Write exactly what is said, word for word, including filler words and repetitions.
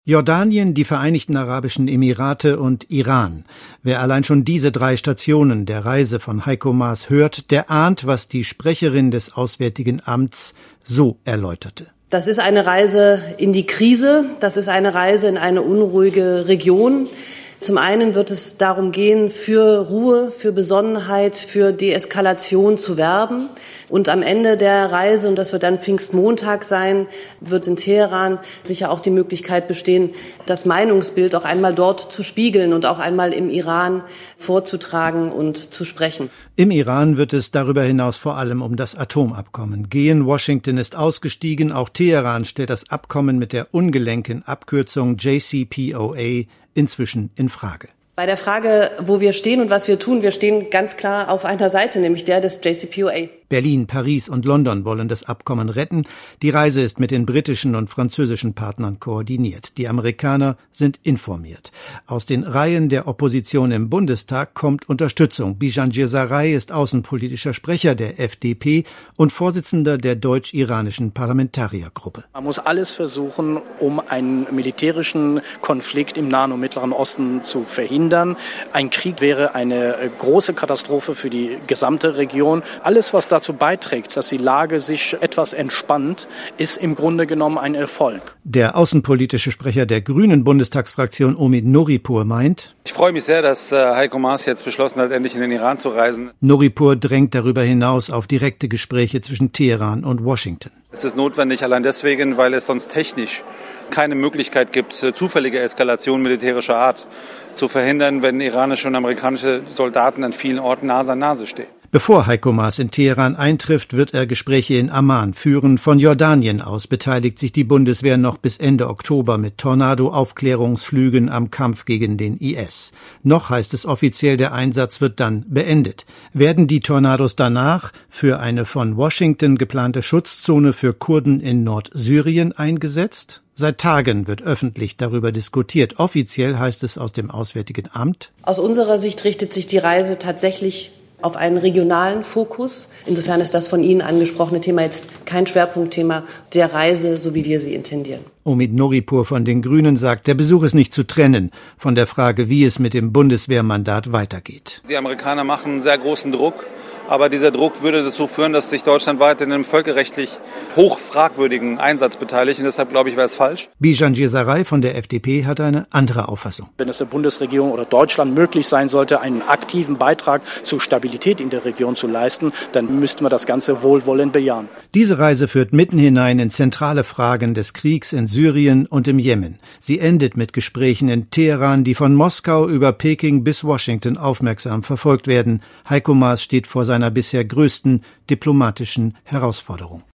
Jordanien, die Vereinigten Arabischen Emirate und Iran. Wer allein schon diese drei Stationen der Reise von Heiko Maas hört, der ahnt, was die Sprecherin des Auswärtigen Amts so erläuterte. Das ist eine Reise in die Krise, das ist eine Reise in eine unruhige Region. Zum einen wird es darum gehen, für Ruhe, für Besonnenheit, für Deeskalation zu werben. Und am Ende der Reise, und das wird dann Pfingstmontag sein, wird in Teheran sicher auch die Möglichkeit bestehen, das Meinungsbild auch einmal dort zu spiegeln und auch einmal im Iran vorzutragen und zu sprechen. Im Iran wird es darüber hinaus vor allem um das Atomabkommen gehen. Washington ist ausgestiegen, auch Teheran stellt das Abkommen mit der ungelenken Abkürzung J C P O A inzwischen in Frage. Bei der Frage, wo wir stehen und was wir tun, wir stehen ganz klar auf einer Seite, nämlich der des J C P O A. Berlin, Paris und London wollen das Abkommen retten. Die Reise ist mit den britischen und französischen Partnern koordiniert. Die Amerikaner sind informiert. Aus den Reihen der Opposition im Bundestag kommt Unterstützung. Bijan Sarai ist außenpolitischer Sprecher der F D P und Vorsitzender der deutsch-iranischen Parlamentariergruppe. Man muss alles versuchen, um einen militärischen Konflikt im Nahen und Mittleren Osten zu verhindern. Ein Krieg wäre eine große Katastrophe für die gesamte Region. Alles, was dazu beiträgt, dass die Lage sich etwas entspannt, ist im Grunde genommen ein Erfolg. Der außenpolitische Sprecher der Grünen Bundestagsfraktion Omid Noripur meint: Ich freue mich sehr, dass Heiko Maas jetzt beschlossen hat, endlich in den Iran zu reisen. Noripur drängt darüber hinaus auf direkte Gespräche zwischen Teheran und Washington. Es ist notwendig, allein deswegen, weil es sonst technisch keine Möglichkeit gibt, zufällige Eskalation militärischer Art zu verhindern, wenn iranische und amerikanische Soldaten an vielen Orten Nase an Nase stehen. Bevor Heiko Maas in Teheran eintrifft, wird er Gespräche in Amman führen. Von Jordanien aus beteiligt sich die Bundeswehr noch bis Ende Oktober mit Tornado-Aufklärungsflügen am Kampf gegen den I S. Noch heißt es offiziell, der Einsatz wird dann beendet. Werden die Tornados danach für eine von Washington geplante Schutzzone für Kurden in Nordsyrien eingesetzt? Seit Tagen wird öffentlich darüber diskutiert. Offiziell heißt es aus dem Auswärtigen Amt: Aus unserer Sicht richtet sich die Reise tatsächlich auf einen regionalen Fokus. Insofern ist das von Ihnen angesprochene Thema jetzt kein Schwerpunktthema der Reise, so wie wir sie intendieren. Omid Noripur von den Grünen sagt, der Besuch ist nicht zu trennen von der Frage, wie es mit dem Bundeswehrmandat weitergeht. Die Amerikaner machen sehr großen Druck, aber dieser Druck würde dazu führen, dass sich Deutschland weiter in einem völkerrechtlich hoch fragwürdigen Einsatz beteiligt. Und deshalb, glaube ich, wäre es falsch. Bijan Sarai von der F D P hat eine andere Auffassung. Wenn es der Bundesregierung oder Deutschland möglich sein sollte, einen aktiven Beitrag zur Stabilität in der Region zu leisten, dann müssten wir das Ganze wohlwollend bejahen. Diese Reise führt mitten hinein in zentrale Fragen des Kriegs in Syrien und im Jemen. Sie endet mit Gesprächen in Teheran, die von Moskau über Peking bis Washington aufmerksam verfolgt werden. Heiko Maas steht vor seiner bisher größten diplomatischen Herausforderung.